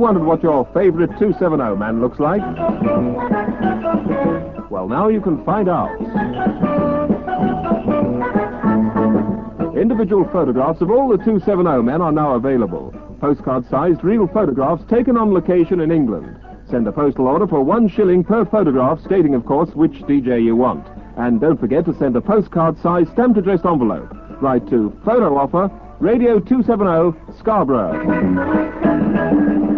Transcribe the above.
wondered what your favorite 270 man looks like? Well, now you can find out. Individual photographs of all the 270 men are now available. Postcard-sized real photographs taken on location in England. Send a postal order for £1 per photograph, stating, of course, which DJ you want. And don't forget to send a postcard-sized stamped addressed envelope. Write to Photo Offer, Radio 270, Scarborough.